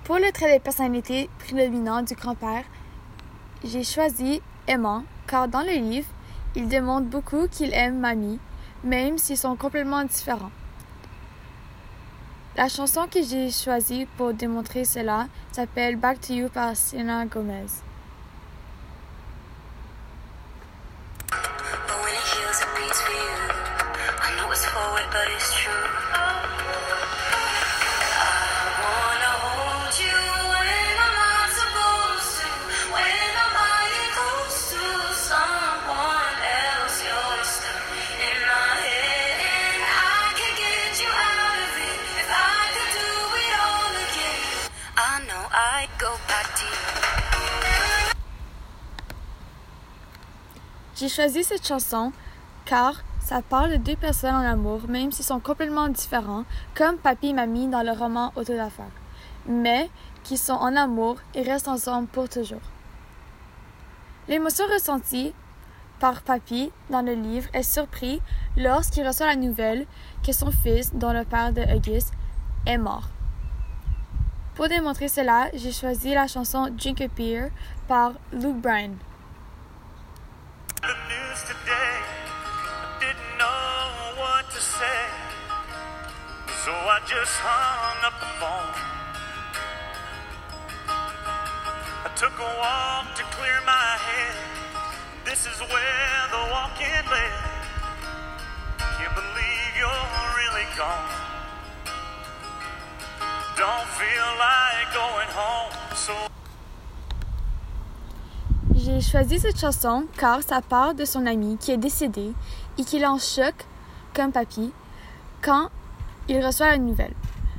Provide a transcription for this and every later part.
Pour le trait de personnalité prédominant du grand-père, j'ai choisi aimant, car dans le livre, il démontre beaucoup qu'il aime Mamie, même s'ils sont complètement différents. La chanson que j'ai choisie pour démontrer cela s'appelle Back to You par Selena Gomez. J'ai choisi cette chanson car ça parle de deux personnes en amour, même s'ils sont complètement différents, comme Papy et Mamie dans le roman Auto d'affaires, mais qui sont en amour et restent ensemble pour toujours. L'émotion ressentie par Papy dans le livre est surpris lorsqu'il reçoit la nouvelle que son fils, dont le père de Auguste, est mort. Pour démontrer cela, j'ai choisi la chanson Drink a Beer par Luke Bryan. The news today, I didn't know what to say, so I just hung up the phone. I took a walk to clear my head. This is where the walk-in led. Can't believe you're really gone. Don't feel like going home, so J'ai choisi cette chanson car ça parle de son ami qui est décédé et qu'il est en choc, comme Papy, quand il reçoit la nouvelle.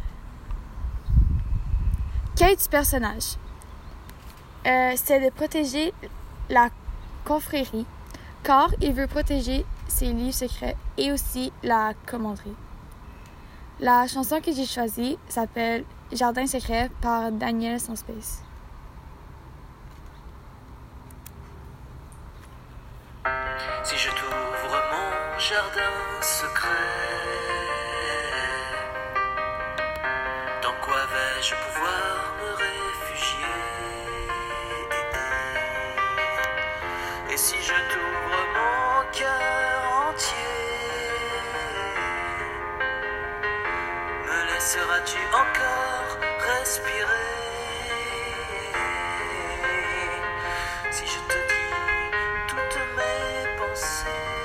Quête du personnage, c'est de protéger la confrérie car il veut protéger ses livres secrets et aussi la commanderie. La chanson que j'ai choisie s'appelle Jardin secret par Daniel Sanspace. Si je t'ouvre mon jardin secret, dans quoi vais-je pouvoir me réfugier? Et si je t'ouvre mon cœur entier, me laisseras-tu encore respirer? Si je te dis toutes mes pensées.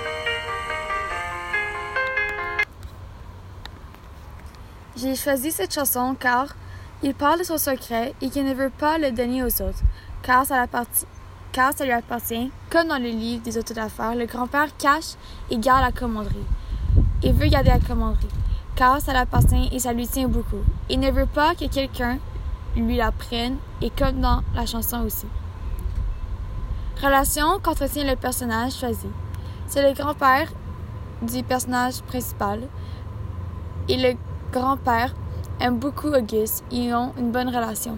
J'ai choisi cette chanson car il parle de son secret et qu'il ne veut pas le donner aux autres, car ça lui appartient. Comme dans le livre des Autos d'affaires, le grand-père cache et garde la commanderie. Il veut garder la commanderie, car ça lui appartient et ça lui tient beaucoup. Il ne veut pas que quelqu'un lui la prenne, et comme dans la chanson aussi. Relation qu'entretient le personnage choisi. C'est le grand-père du personnage principal et le grand-père aime beaucoup Auguste. Ils ont une bonne relation.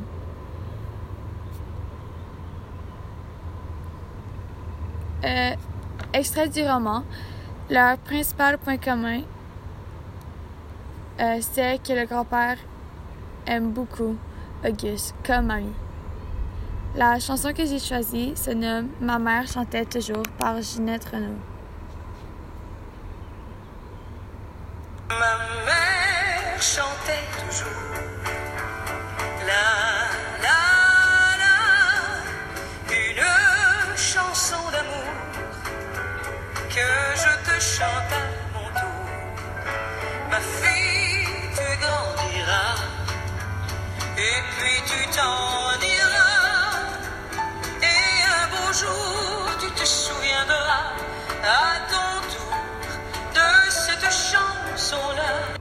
Extrait du roman. Leur principal point commun, c'est que le grand-père aime beaucoup Auguste, comme Mamie. La chanson que j'ai choisie se nomme « Ma mère chantait toujours » par Ginette Renaud. Ma mère chantait toujours la la la, une chanson d'amour que je te chante à mon tour. Ma fille, tu grandiras et puis tu t'en iras, et un beau jour tu te souviendras à ton tour de cette chanson-là.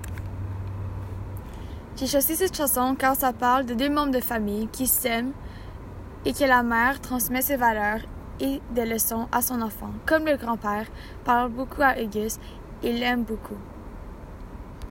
J'ai choisi cette chanson car ça parle de deux membres de famille qui s'aiment et que la mère transmet ses valeurs et des leçons à son enfant. Comme le grand-père parle beaucoup à Auguste, il l'aime beaucoup.